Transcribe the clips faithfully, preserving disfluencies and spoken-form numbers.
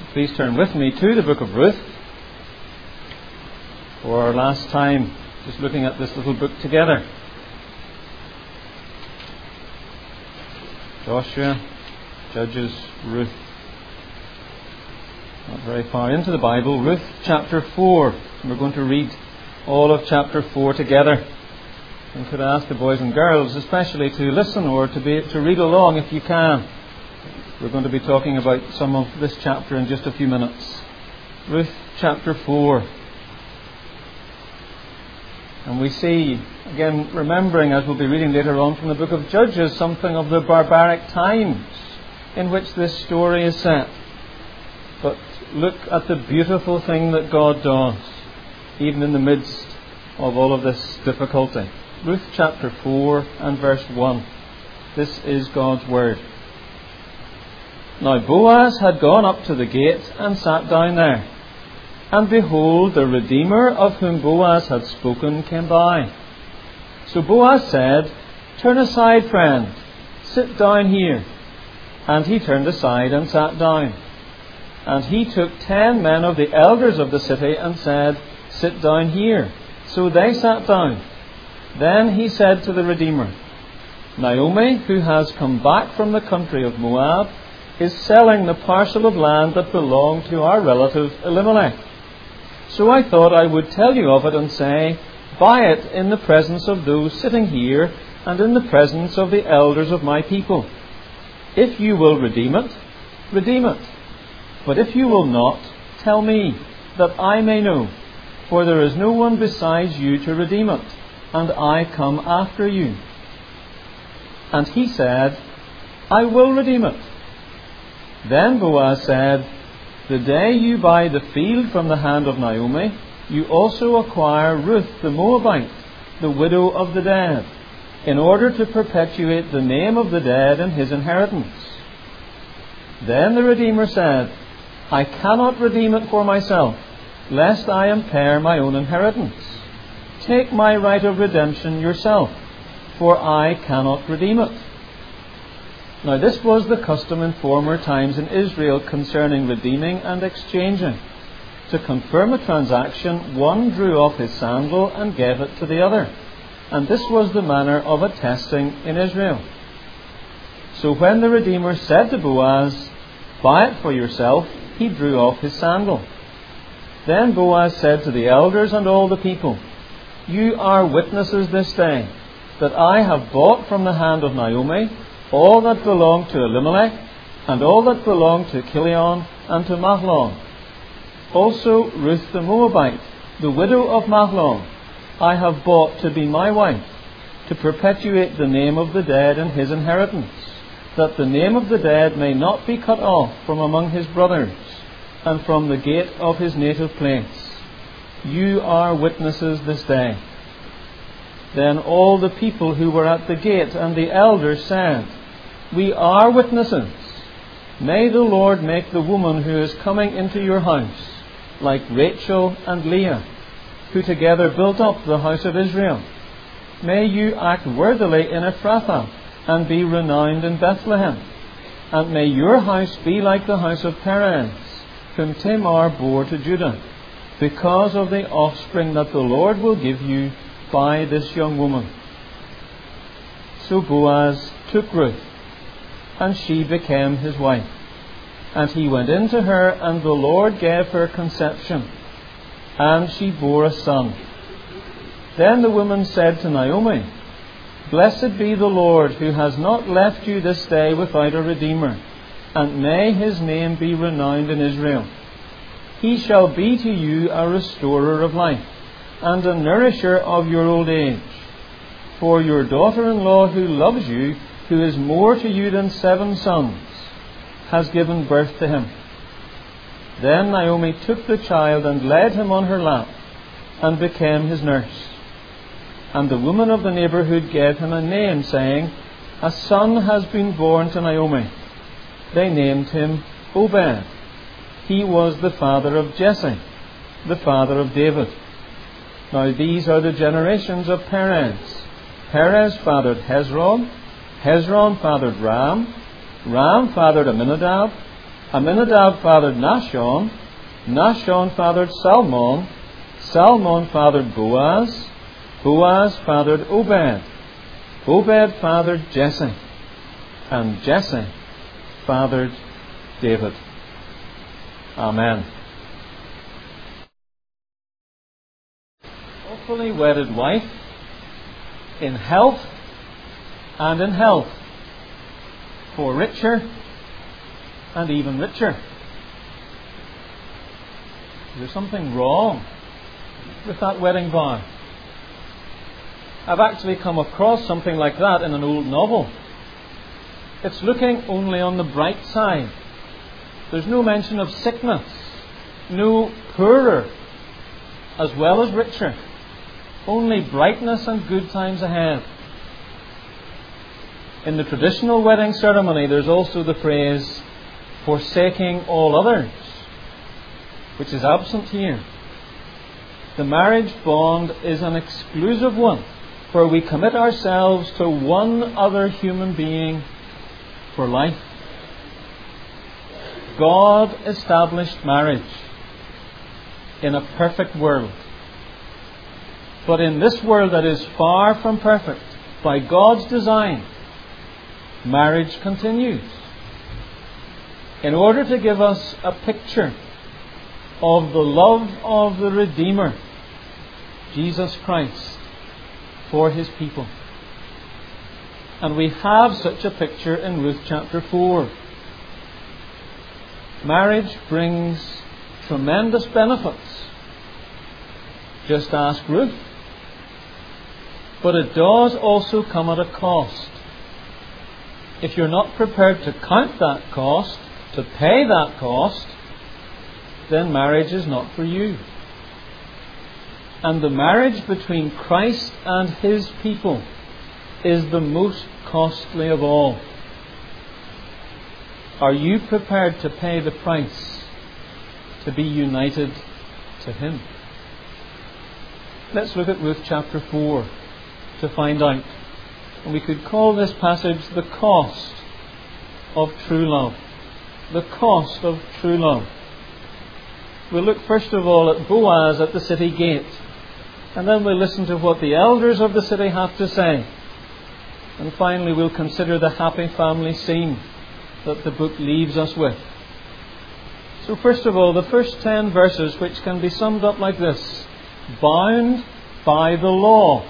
Please turn with me to the book of Ruth. For our last time, just looking at this little book together. Joshua, Judges, Ruth. Not very far into the Bible. Ruth chapter four. We're going to read all of chapter four together. And could I ask the boys and girls especially to listen or to be to read along if you can. We're going to be talking about some of this chapter in just a few minutes. Ruth chapter four. And we see, again, remembering as we'll be reading later on from the book of Judges, something of the barbaric times in which this story is set. But look at the beautiful thing that God does, even in the midst of all of this difficulty. Ruth chapter four and verse one. This is God's word. Now Boaz had gone up to the gate and sat down there. And behold, the Redeemer of whom Boaz had spoken came by. So Boaz said, "Turn aside, friend, sit down here." And he turned aside and sat down. And he took ten men of the elders of the city and said, "Sit down here." So they sat down. Then he said to the Redeemer, "Naomi, who has come back from the country of Moab, is selling the parcel of land that belonged to our relative Elimelech. So I thought I would tell you of it and say, buy it in the presence of those sitting here and in the presence of the elders of my people. If you will redeem it, redeem it. But if you will not, tell me, that I may know, for there is no one besides you to redeem it, and I come after you." And he said, "I will redeem it." Then Boaz said, "The day you buy the field from the hand of Naomi, you also acquire Ruth the Moabite, the widow of the dead, in order to perpetuate the name of the dead in his inheritance." Then the Redeemer said, "I cannot redeem it for myself, lest I impair my own inheritance. Take my right of redemption yourself, for I cannot redeem it." Now this was the custom in former times in Israel concerning redeeming and exchanging. To confirm a transaction, one drew off his sandal and gave it to the other. And this was the manner of attesting in Israel. So when the Redeemer said to Boaz, "Buy it for yourself," he drew off his sandal. Then Boaz said to the elders and all the people, "You are witnesses this day that I have bought from the hand of Naomi all that belonged to Elimelech, and all that belonged to Chilion and to Mahlon. Also Ruth the Moabite, the widow of Mahlon, I have bought to be my wife, to perpetuate the name of the dead in his inheritance, that the name of the dead may not be cut off from among his brothers, and from the gate of his native place. You are witnesses this day." Then all the people who were at the gate and the elders said, "We are witnesses. May the Lord make the woman who is coming into your house like Rachel and Leah, who together built up the house of Israel. May you act worthily in Ephrathah and be renowned in Bethlehem. And may your house be like the house of Perez, whom Tamar bore to Judah, because of the offspring that the Lord will give you by this young woman." So Boaz took Ruth, and she became his wife. And he went in to her, and the Lord gave her conception, and she bore a son. Then the woman said to Naomi, "Blessed be the Lord, who has not left you this day without a redeemer, and may his name be renowned in Israel. He shall be to you a restorer of life, and a nourisher of your old age. For your daughter-in-law who loves you, who is more to you than seven sons, has given birth to him." Then Naomi took the child and laid him on her lap, and became his nurse. And the woman of the neighbourhood gave him a name, saying, "A son has been born to Naomi." They named him Obed. He was the father of Jesse, the father of David. Now these are the generations of Perez. Perez fathered Hezron. Hezron fathered Ram. Ram fathered Amminadab. Amminadab fathered Nahshon. Nahshon fathered Salmon. Salmon fathered Boaz. Boaz fathered Obed. Obed fathered Jesse. And Jesse fathered David. Amen. Lawfully wedded wife, in health and in health, for richer and even richer. Is there something wrong with that wedding vow? I've actually come across something like that in an old novel. It's looking only on the bright side. There's no mention of sickness, no poorer as well as richer. Only brightness and good times ahead. In the traditional wedding ceremony, there's also the phrase, forsaking all others, which is absent here. The marriage bond is an exclusive one, where we commit ourselves to one other human being for life. God established marriage in a perfect world. But in this world that is far from perfect, by God's design, marriage continues. In order to give us a picture of the love of the Redeemer, Jesus Christ, for His people. And we have such a picture in Ruth chapter four. Marriage brings tremendous benefits. Just ask Ruth. But it does also come at a cost. If you're not prepared to count that cost, to pay that cost, then marriage is not for you. And the marriage between Christ and His people is the most costly of all. Are you prepared to pay the price to be united to Him? Let's look at Ruth chapter four to find out. And we could call this passage the cost of true love. The cost of true love. We'll look first of all at Boaz at the city gate. And then we'll listen to what the elders of the city have to say. And finally we'll consider the happy family scene that the book leaves us with. So first of all, the first ten verses, which can be summed up like this. Bound by the law.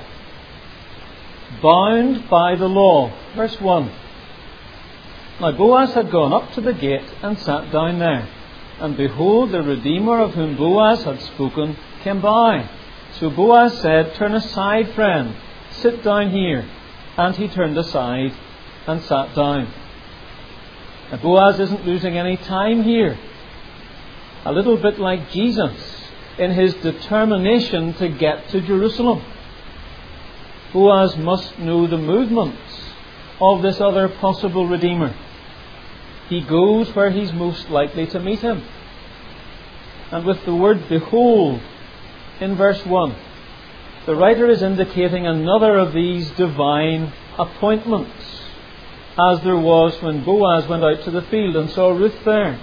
Bound by the law. Verse one. Now Boaz had gone up to the gate and sat down there. And behold, the Redeemer of whom Boaz had spoken came by. So Boaz said, "Turn aside, friend, sit down here." And he turned aside and sat down. Now Boaz isn't losing any time here. A little bit like Jesus in his determination to get to Jerusalem. Boaz must know the movements of this other possible Redeemer. He goes where he's most likely to meet him. And with the word behold in verse one, the writer is indicating another of these divine appointments, as there was when Boaz went out to the field and saw Ruth there.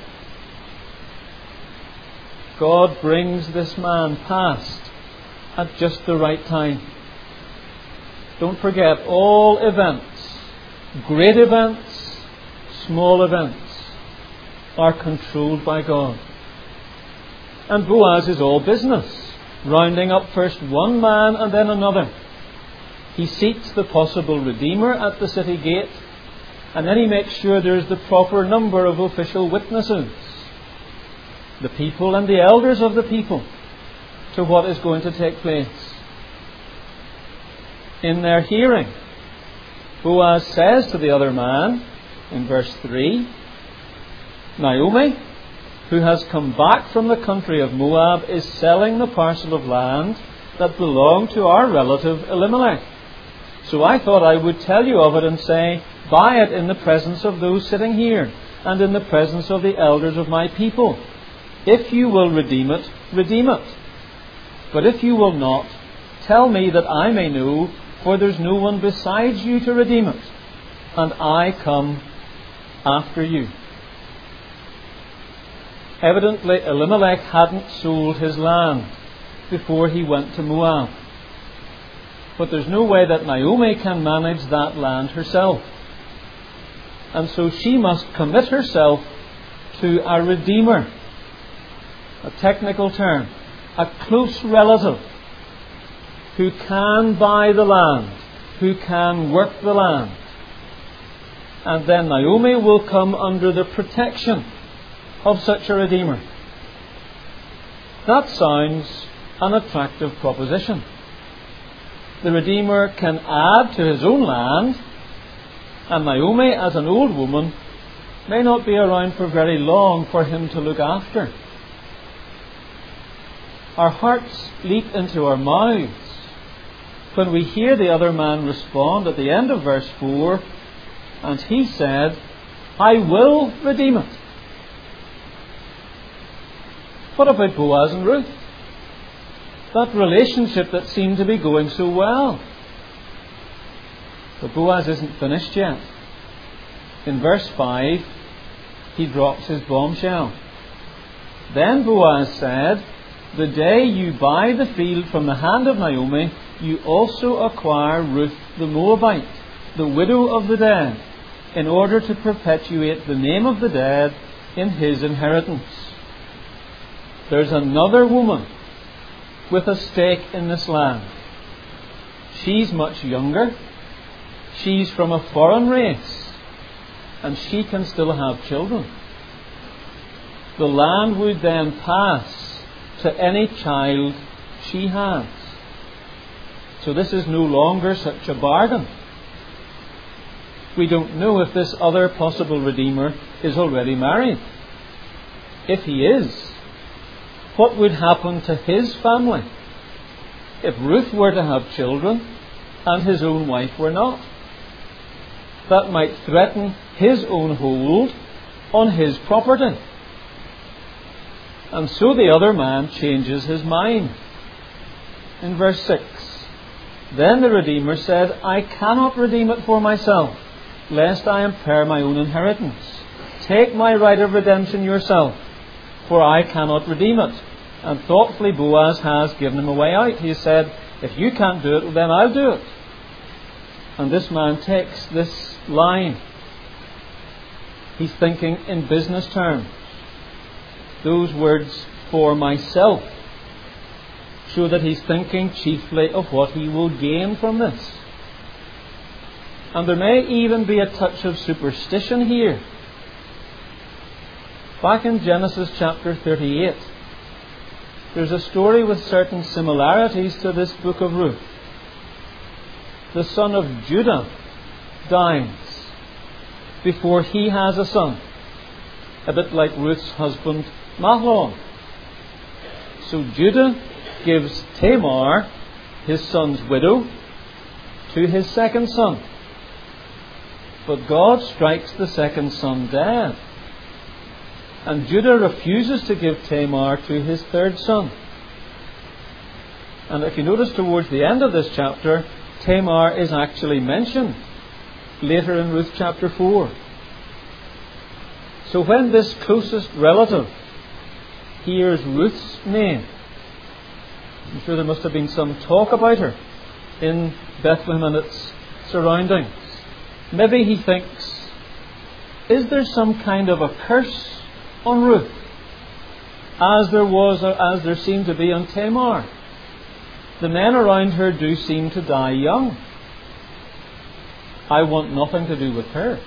God brings this man past at just the right time. Don't forget, all events, great events, small events, are controlled by God. And Boaz is all business, rounding up first one man and then another. He seeks the possible Redeemer at the city gate, and then he makes sure there's the proper number of official witnesses, the people and the elders of the people, to what is going to take place. In their hearing, Boaz says to the other man, in verse three, Naomi, who has come back from the country of Moab, is selling the parcel of land that belonged to our relative Elimelech. So I thought I would tell you of it and say, buy it in the presence of those sitting here, and in the presence of the elders of my people. If you will redeem it, redeem it. But if you will not, tell me that I may know, for there's no one besides you to redeem it, and I come after you. Evidently, Elimelech hadn't sold his land before he went to Moab. But there's no way that Naomi can manage that land herself. And so she must commit herself to a redeemer, a technical term, a close relative who can buy the land, who can work the land. And then Naomi will come under the protection of such a redeemer. That sounds an attractive proposition. The redeemer can add to his own land, and Naomi, as an old woman, may not be around for very long for him to look after. Our hearts leap into our mouths when we hear the other man respond at the end of verse four, and he said, I will redeem it. What about Boaz and Ruth? That relationship that seemed to be going so well. But Boaz isn't finished yet. In verse five, he drops his bombshell. Then Boaz said, the day you buy the field from the hand of Naomi, you also acquire Ruth the Moabite, the widow of the dead, in order to perpetuate the name of the dead in his inheritance. There's another woman with a stake in this land. She's much younger. She's from a foreign race. And she can still have children. The land would then pass to any child she has. So this is no longer such a bargain. We don't know if this other possible redeemer is already married. If he is, what would happen to his family if Ruth were to have children and his own wife were not? That might threaten his own hold on his property. And so the other man changes his mind. In verse six, then the Redeemer said, I cannot redeem it for myself, lest I impair my own inheritance. Take my right of redemption yourself, for I cannot redeem it. And thoughtfully Boaz has given him a way out. He said, if you can't do it, then I'll do it. And this man takes this line. He's thinking in business terms. Those words, for myself, show that he's thinking chiefly of what he will gain from this. And there may even be a touch of superstition here. Back in Genesis chapter thirty-eight, there's a story with certain similarities to this book of Ruth. The son of Judah dies before he has a son, a bit like Ruth's husband Mahlon. So Judah gives Tamar, his son's widow, to his second son. But God strikes the second son dead. And Judah refuses to give Tamar to his third son. And if you notice towards the end of this chapter, Tamar is actually mentioned later in Ruth chapter four. So when this closest relative hears Ruth's name, I'm sure there must have been some talk about her in Bethlehem and its surroundings. Maybe he thinks, is there some kind of a curse on Ruth, as there was or as there seemed to be on Tamar? The men around her do seem to die young. I want nothing to do with her.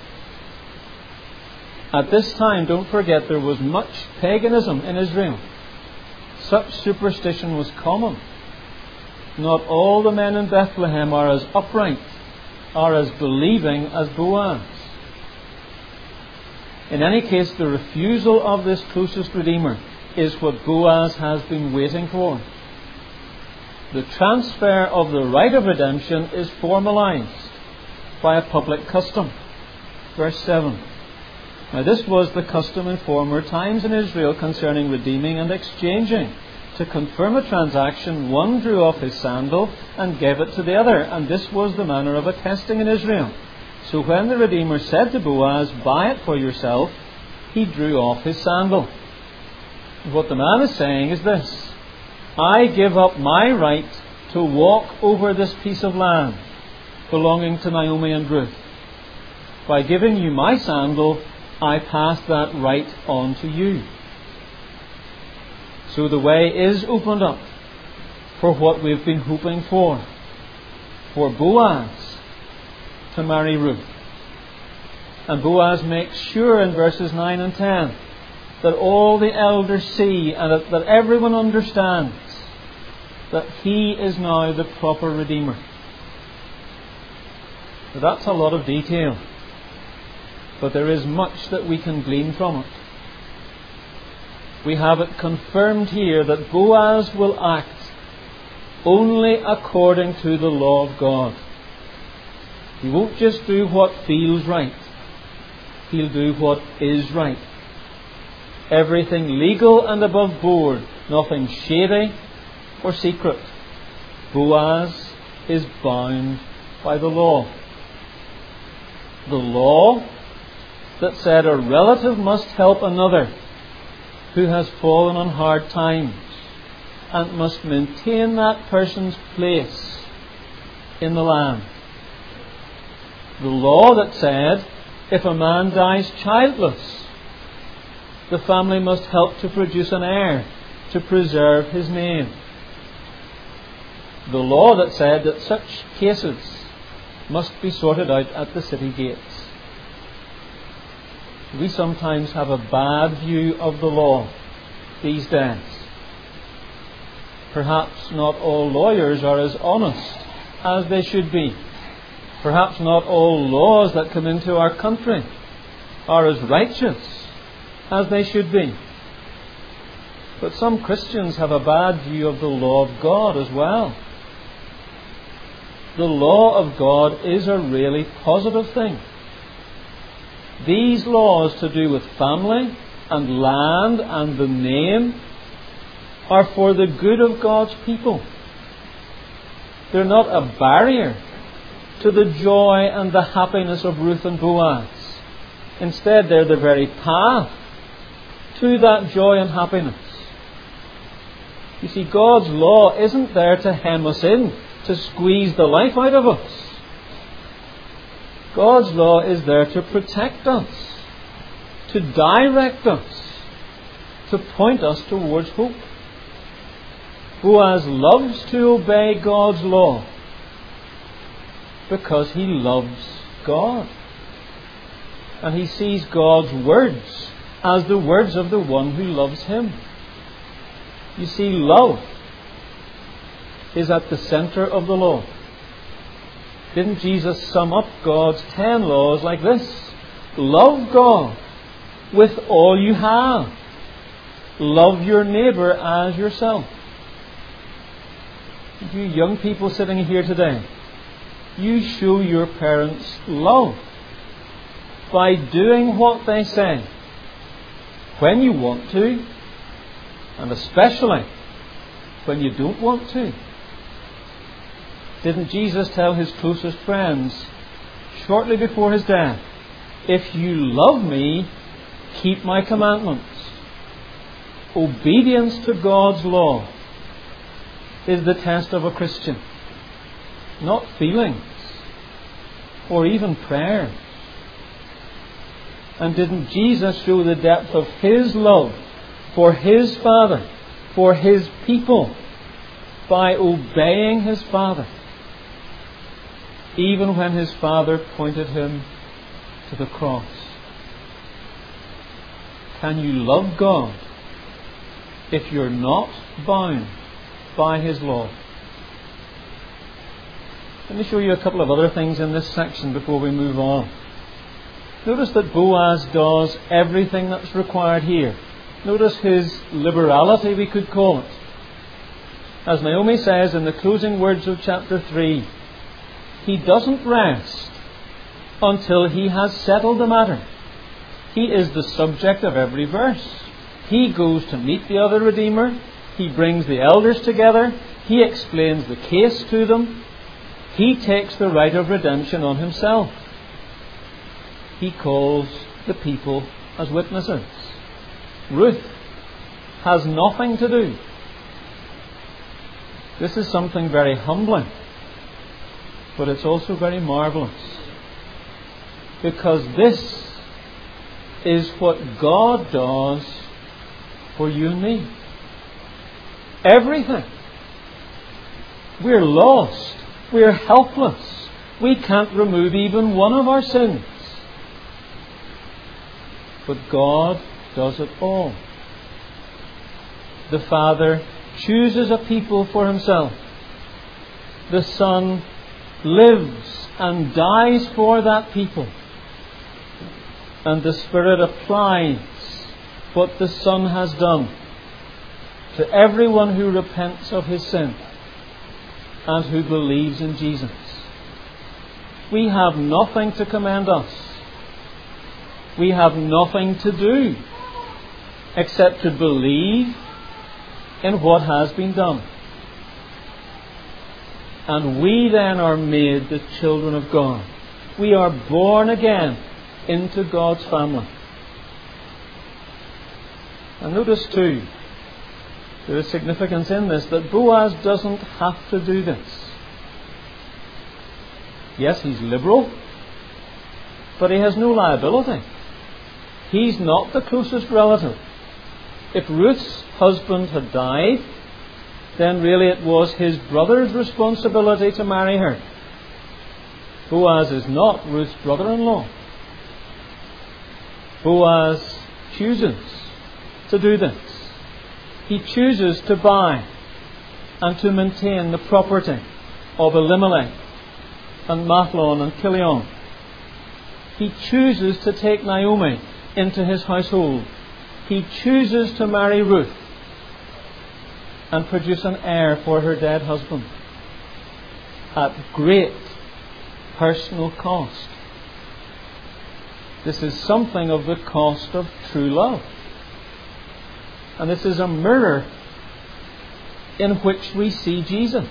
At this time, don't forget, there was much paganism in Israel. Such superstition was common. Not all the men in Bethlehem are as upright, are as believing as Boaz. In any case, the refusal of this closest Redeemer is what Boaz has been waiting for. The transfer of the right of redemption is formalized by a public custom. Verse seven. Now this was the custom in former times in Israel concerning redeeming and exchanging. To confirm a transaction, one drew off his sandal and gave it to the other, and this was the manner of attesting in Israel. So when the Redeemer said to Boaz, buy it for yourself, he drew off his sandal. What the man is saying is this: I give up my right to walk over this piece of land belonging to Naomi and Ruth. By giving you my sandal, I pass that right on to you. So the way is opened up for what we've been hoping for, for Boaz to marry Ruth. And Boaz makes sure in verses nine and ten that all the elders see and that, that everyone understands that he is now the proper Redeemer. So that's a lot of detail, but there is much that we can glean from it. We have it confirmed here that Boaz will act only according to the law of God. He won't just do what feels right. He'll do what is right. Everything legal and above board, nothing shady or secret. Boaz is bound by the law. The law that said a relative must help another who has fallen on hard times and must maintain that person's place in the land. The law that said if a man dies childless, the family must help to produce an heir to preserve his name. The law that said that such cases must be sorted out at the city gates. We sometimes have a bad view of the law these days. Perhaps not all lawyers are as honest as they should be. Perhaps not all laws that come into our country are as righteous as they should be. But some Christians have a bad view of the law of God as well. The law of God is a really positive thing. These laws to do with family and land and the name are for the good of God's people. They're not a barrier to the joy and the happiness of Ruth and Boaz. Instead, they're the very path to that joy and happiness. You see, God's law isn't there to hem us in, to squeeze the life out of us. God's law is there to protect us, to direct us, to point us towards hope. Boaz loves to obey God's law because he loves God. And he sees God's words as the words of the one who loves him. You see, love is at the center of the law. Didn't Jesus sum up God's ten laws like this? Love God with all you have. Love your neighbour as yourself. You young people sitting here today, you show your parents love by doing what they say when you want to, and especially when you don't want to. Didn't Jesus tell his closest friends shortly before his death, if you love me, keep my commandments? Obedience to God's law is the test of a Christian, not feelings or even prayer. And didn't Jesus show the depth of his love for his Father, for his people, by obeying his Father, even when his Father pointed him to the cross? Can you love God if you're not bound by his law? Let me show you a couple of other things in this section before we move on. Notice that Boaz does everything that's required here. Notice his liberality, we could call it. As Naomi says in the closing words of chapter three, he doesn't rest until he has settled the matter. He is the subject of every verse. He goes to meet the other Redeemer. He brings the elders together. He explains the case to them. He takes the right of redemption on himself. He calls the people as witnesses. Ruth has nothing to do. This is something very humbling, but it's also very marvellous. Because this is what God does for you and me. Everything. We're lost. We're helpless. We can't remove even one of our sins. But God does it all. The Father chooses a people for Himself. The Son lives and dies for that people. And the Spirit applies what the Son has done to everyone who repents of his sin and who believes in Jesus. We have nothing to commend us. We have nothing to do except to believe in what has been done. And we then are made the children of God. We are born again into God's family. And notice too, there is significance in this, that Boaz doesn't have to do this. Yes, he's liberal, but he has no liability. He's not the closest relative. If Ruth's husband had died, then really it was his brother's responsibility to marry her. Boaz is not Ruth's brother-in-law. Boaz chooses to do this. He chooses to buy and to maintain the property of Elimelech and Mahlon and Chilion. He chooses to take Naomi into his household. He chooses to marry Ruth and produce an heir for her dead husband at great personal cost. This is something of the cost of true love. And this is a mirror in which we see Jesus.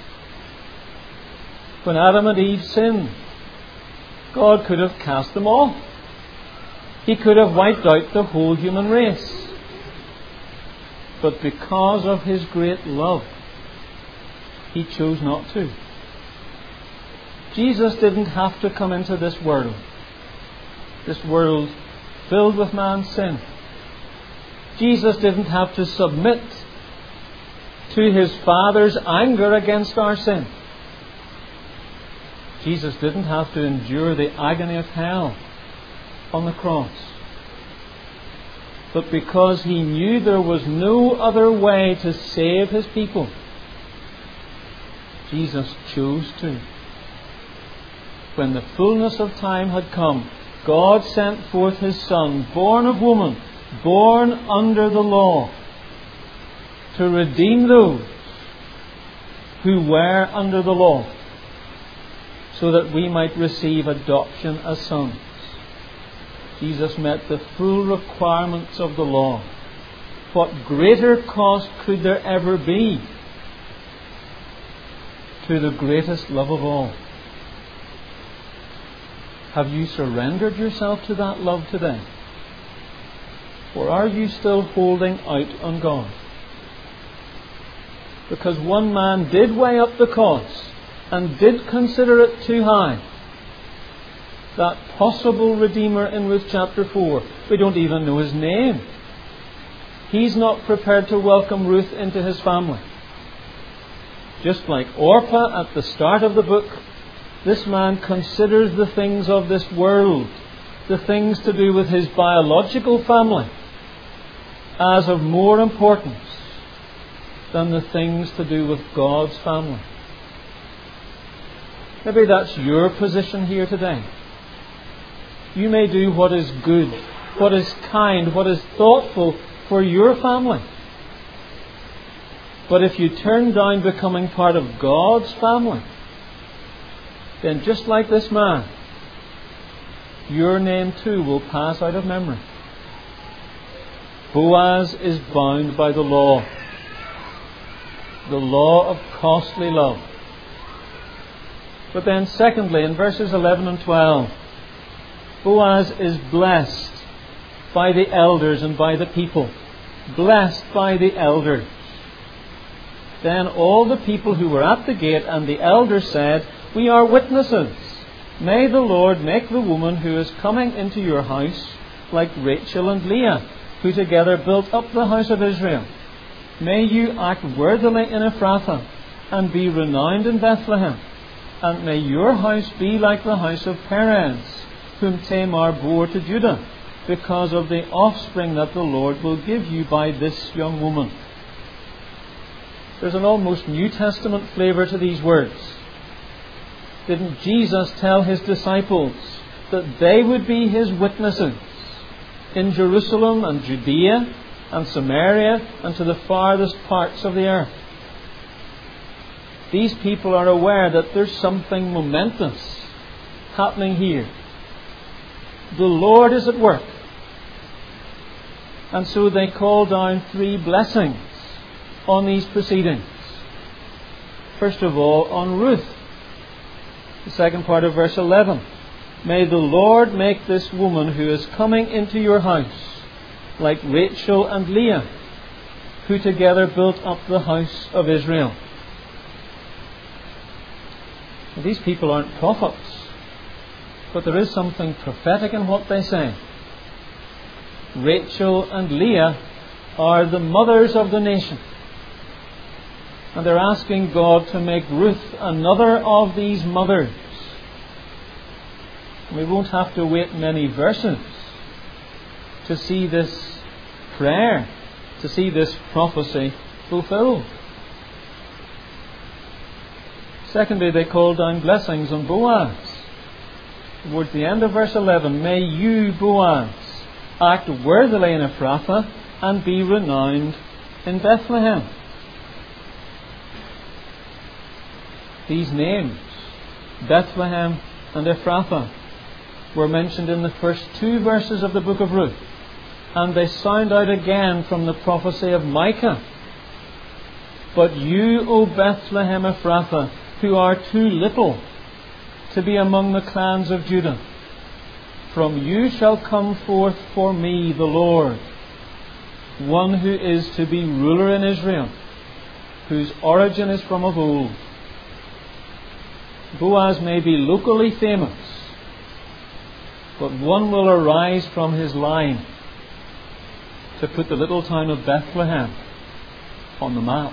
When Adam and Eve sinned, God could have cast them off. He could have wiped out the whole human race. But because of His great love, He chose not to. Jesus didn't have to come into this world. This world filled with man's sin. Jesus didn't have to submit to His Father's anger against our sin. Jesus didn't have to endure the agony of hell on the cross. But because He knew there was no other way to save His people, Jesus chose to. When the fullness of time had come, God sent forth His Son, born of woman, born under the law, to redeem those who were under the law, so that we might receive adoption as sons. Jesus met the full requirements of the law. What greater cost could there ever be to the greatest love of all? Have you surrendered yourself to that love today? Or are you still holding out on God? Because one man did weigh up the cost and did consider it too high. That possible Redeemer in Ruth chapter four. We don't even know his name. He's not prepared to welcome Ruth into his family. Just like Orpah at the start of the book, this man considers the things of this world, the things to do with his biological family, as of more importance than the things to do with God's family. Maybe that's your position here today. You may do what is good, what is kind, what is thoughtful for your family. But if you turn down becoming part of God's family, then just like this man, your name too will pass out of memory. Boaz is bound by the law, the law of costly love. But then secondly, in verses eleven and twelve, Boaz is blessed by the elders and by the people. blessed by the elders. Then all the people who were at the gate and the elders said, We are witnesses. May the Lord make the woman who is coming into your house like Rachel and Leah, who together built up the house of Israel. May you act worthily in Ephrathah, and be renowned in Bethlehem. And may your house be like the house of Perez, whom Tamar bore to Judah, because of the offspring that the Lord will give you by this young woman. There's an almost New Testament flavour to these words. Didn't Jesus tell his disciples that they would be his witnesses in Jerusalem and Judea and Samaria and to the farthest parts of the earth? These people are aware that there's something momentous happening here. The Lord is at work. And so they call down three blessings on these proceedings. First of all, on Ruth. The second part of verse eleven. May the Lord make this woman who is coming into your house like Rachel and Leah, who together built up the house of Israel. Now, these people aren't prophets, but there is something prophetic in what they say. Rachel and Leah are the mothers of the nation. And they're asking God to make Ruth another of these mothers. We won't have to wait many verses to see this prayer, to see this prophecy fulfilled. Secondly, they call down blessings on Boaz. Towards the end of verse eleven, may you, Boaz, act worthily in Ephrathah and be renowned in Bethlehem. These names, Bethlehem and Ephrathah, were mentioned in the first two verses of the book of Ruth, and they sound out again from the prophecy of Micah. But you, O Bethlehem Ephrathah, who are too little to be among the clans of Judah, from you shall come forth for me the Lord, one who is to be ruler in Israel, whose origin is from of old. Boaz may be locally famous, but one will arise from his line to put the little town of Bethlehem on the map.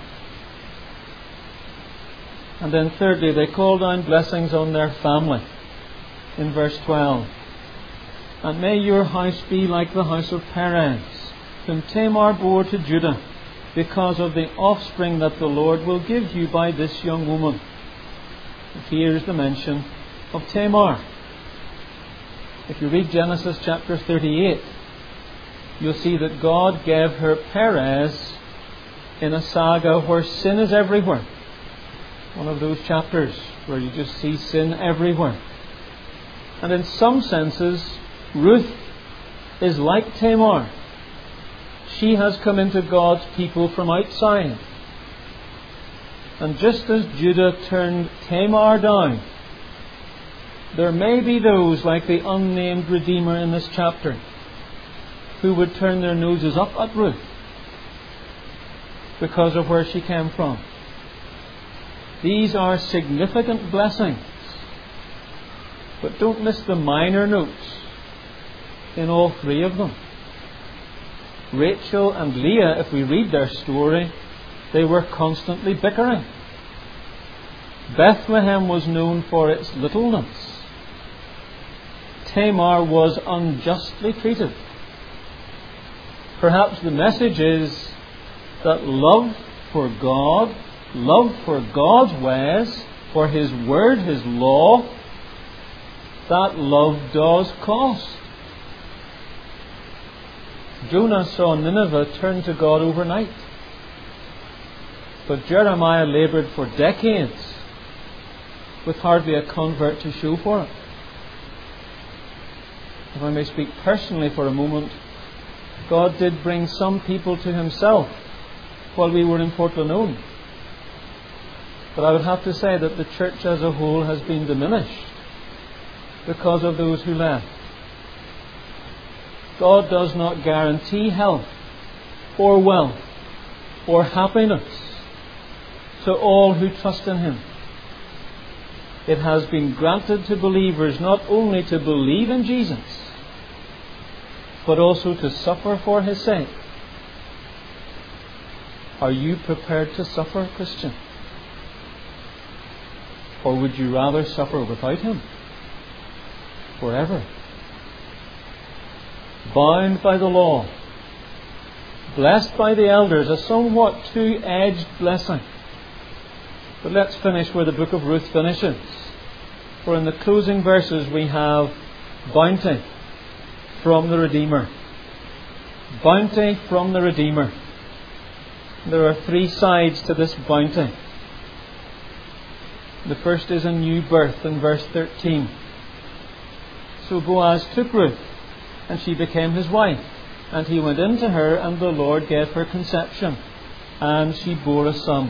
And then thirdly, they call down blessings on their family in verse twelve. And may your house be like the house of Perez, whom Tamar bore to Judah, because of the offspring that the Lord will give you by this young woman. And here's the mention of Tamar. If you read Genesis chapter thirty-eight, you'll see that God gave her Perez in a saga where sin is everywhere. One of those chapters where you just see sin everywhere. And in some senses, Ruth is like Tamar. She has come into God's people from outside. And just as Judah turned Tamar down, there may be those like the unnamed Redeemer in this chapter who would turn their noses up at Ruth because of where she came from. These are significant blessings, but don't miss the minor notes in all three of them. Rachel and Leah, if we read their story, they were constantly bickering. Bethlehem was known for its littleness. Tamar was unjustly treated. Perhaps the message is that love for God, love for God's ways, for His Word, His law, that love does cost. Jonah saw Nineveh turn to God overnight. But Jeremiah laboured for decades with hardly a convert to show for it. If I may speak personally for a moment, God did bring some people to Himself while we were in Portlanone. But I would have to say that the church as a whole has been diminished because of those who left. God does not guarantee health or wealth or happiness to all who trust in Him. It has been granted to believers not only to believe in Jesus, but also to suffer for His sake. Are you prepared to suffer, Christian? Or would you rather suffer without Him forever? Bound by the law, blessed by the elders, a somewhat two-edged blessing. But let's finish where the book of Ruth finishes. For in the closing verses we have bounty from the Redeemer. Bounty from the Redeemer. There are three sides to this bounty. The first is a new birth in verse thirteen. So Boaz took Ruth, and she became his wife. And he went in to her, and the Lord gave her conception, and she bore a son.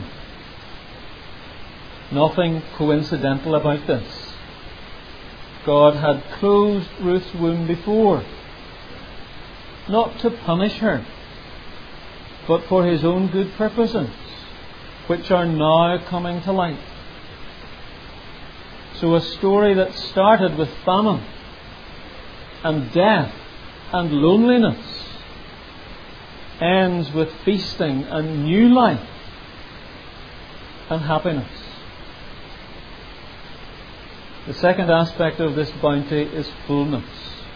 Nothing coincidental about this. God had closed Ruth's womb before, not to punish her, but for His own good purposes, which are now coming to light. So a story that started with famine and death and loneliness ends with feasting and new life and happiness. The second aspect of this bounty is fullness.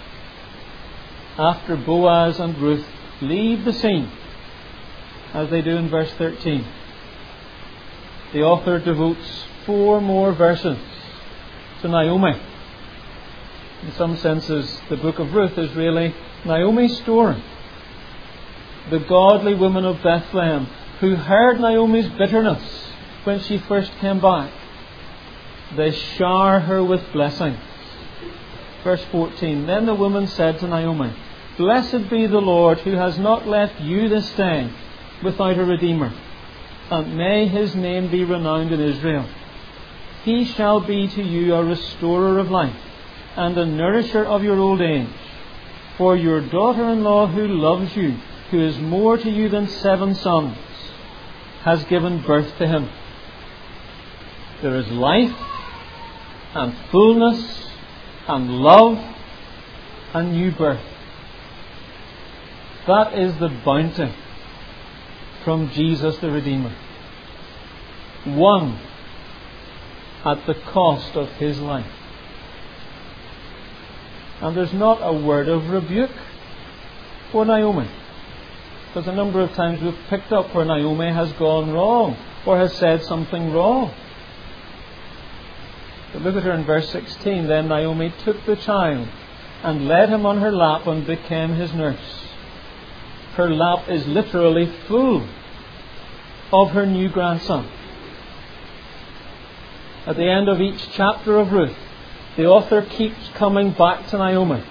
After Boaz and Ruth leave the scene, as they do in verse thirteen, the author devotes four more verses to Naomi. In some senses, the book of Ruth is really Naomi's story. The godly woman of Bethlehem who heard Naomi's bitterness when she first came back. They shower her with blessings. Verse fourteen, Then the woman said to Naomi, Blessed be the Lord who has not left you this day without a redeemer, and may His name be renowned in Israel. He shall be to you a restorer of life, and a nourisher of your old age. For your daughter-in-law who loves you, who is more to you than seven sons, has given birth to him. There is life and fullness and love and new birth. That is the bounty from Jesus the Redeemer. One at the cost of His life. And there's not a word of rebuke for Naomi. Because a number of times we've picked up where Naomi has gone wrong or has said something wrong. But look at her in verse sixteen. Then Naomi took the child and laid him on her lap and became his nurse. Her lap is literally full of her new grandson. At the end of each chapter of Ruth, the author keeps coming back to Naomi.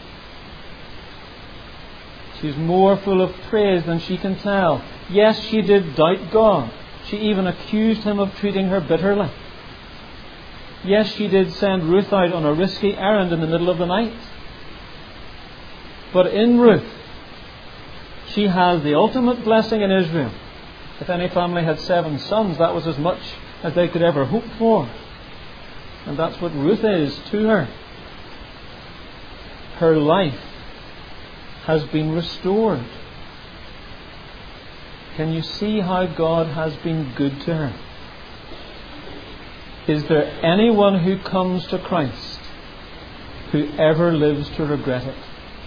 She's more full of praise than she can tell. Yes, she did doubt God. She even accused Him of treating her bitterly. Yes, she did send Ruth out on a risky errand in the middle of the night. But in Ruth, she has the ultimate blessing in Israel. If any family had seven sons, that was as much as they could ever hope for. And that's what Ruth is to her. Her life has been restored. Can you see how God has been good to her? Is there anyone who comes to Christ who ever lives to regret it?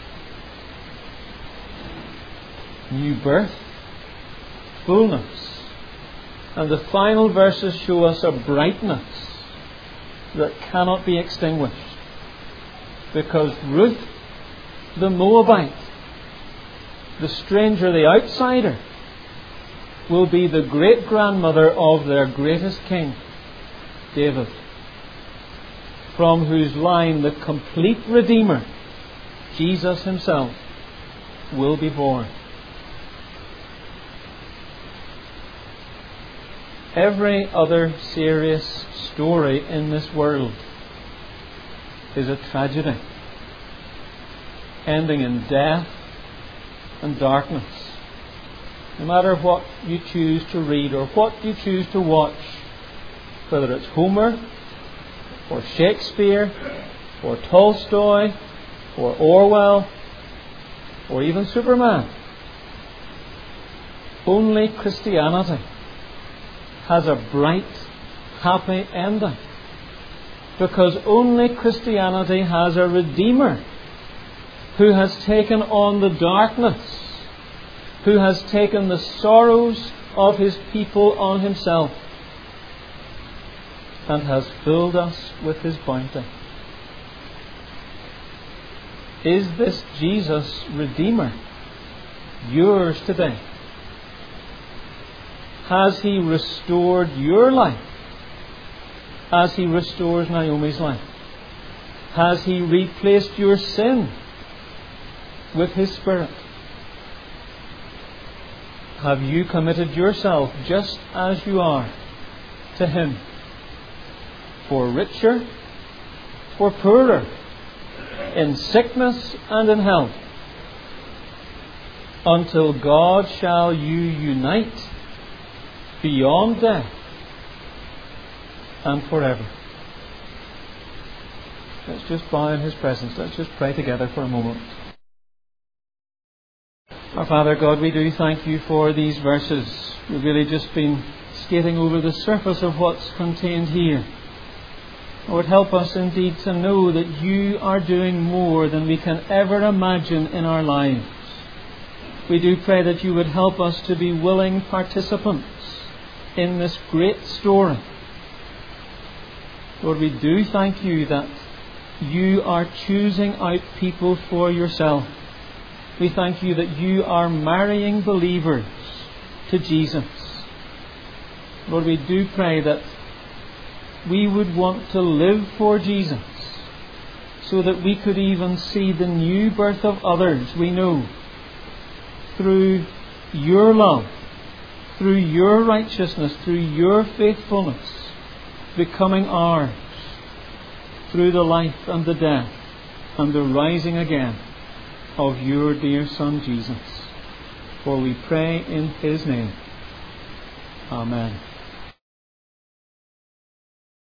New birth, fullness, and the final verses show us a brightness that cannot be extinguished, because Ruth the Moabite, the stranger, the outsider, will be the great-grandmother of their greatest king, David, from whose line the complete Redeemer, Jesus Himself, will be born. Every other serious story in this world is a tragedy, ending in death and darkness no matter what you choose to read or what you choose to watch, whether it's Homer or Shakespeare or Tolstoy or Orwell or even Superman, only Christianity has a bright, happy ending, because only Christianity has a Redeemer who has taken on the darkness, who has taken the sorrows of His people on Himself and has filled us with His bounty. Is this Jesus, Redeemer, yours today? Has He restored your life as He restores Naomi's life? Has He replaced your sin with His Spirit? Have you committed yourself just as you are to Him, for richer, for poorer, in sickness and in health, until God shall you unite beyond death and forever? Let's just bow in His presence. Let's just pray together for a moment. Our Father God, we do thank You for these verses. We've really just been skating over the surface of what's contained here. Lord, help us indeed to know that You are doing more than we can ever imagine in our lives. We do pray that You would help us to be willing participants in this great story. Lord, we do thank You that You are choosing out people for Yourself. We thank You that You are marrying believers to Jesus. Lord, we do pray that we would want to live for Jesus, so that we could even see the new birth of others we know through Your love, through Your righteousness, through Your faithfulness, becoming ours through the life and the death and the rising again of Your dear Son Jesus. For we pray in His name. Amen.